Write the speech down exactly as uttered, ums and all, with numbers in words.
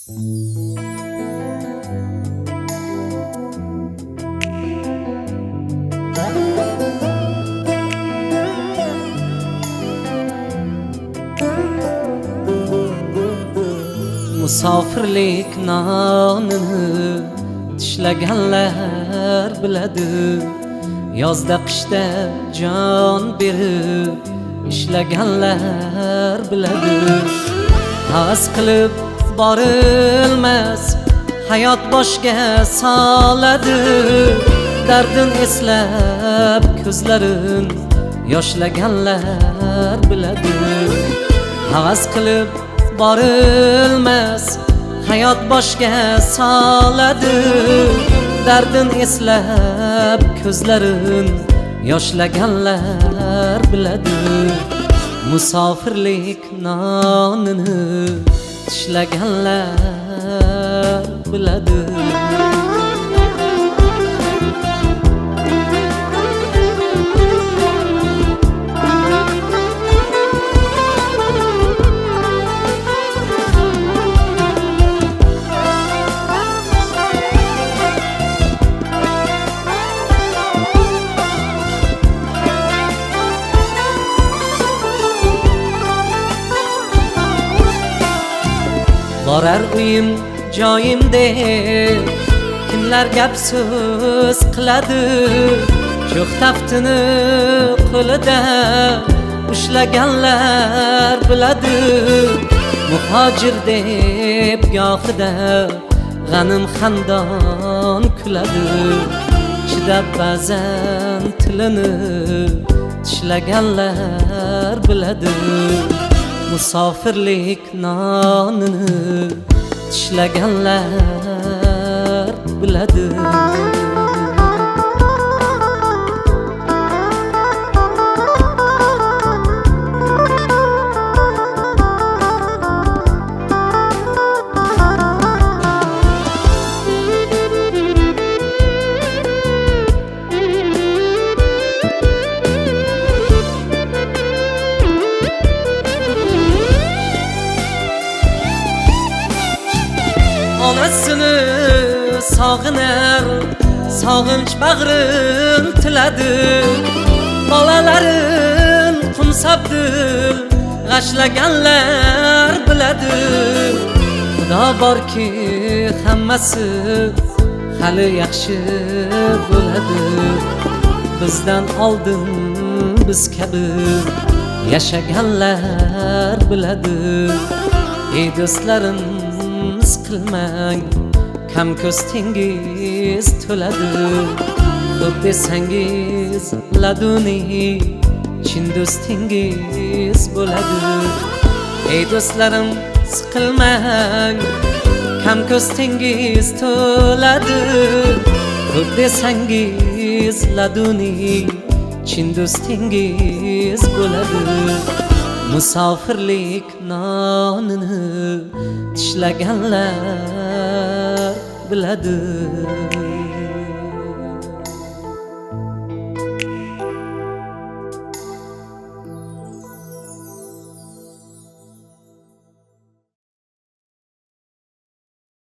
Musofirlik nonini tishlaganlar biladi. Yozda qishda jon berib ishlaganlar biladi. Havas qilib borilmas hayot boshga soladi. Dardin eslab ko'zlarin yoshlaganlar biladi. Havas qilib borilmas hayot boshga soladi. Dardin eslab ko'zlarin yoshlaganlar biladi. Musofirlik nonini tishlaganlar biladi. Borar uyim joyim deb kimlar gap so'z qiladi. Sho'x taftini qo'lida ushlaganlar biladi. Muhojir deb gohida g'anim xandon kuladi. Chidab ba'zan tilini tishlaganlar biladi. Musofirlik nonini tishlaganlar biladi. Onasini sog'inar, sog'inch bag'rin tiladi. Bolalarin qumsabdil g'ashlaganlar biladi. Xudo borki hammasi hali yaxshi bo'ladi. Bizdan oldin biz kabi yashaganlar biladi. Ey do'stlarim qilmang, kam ko'z tengiz to'ladi. Xo'p desangiz laduni chin do'stingiz bo'ladi. Ey do'stlarim siqilmang, kam ko'z tengiz to'ladi. Xo'p desangiz laduni chin do'stingiz bo'ladi. Musofirlik nonini tishlaganlar biladi.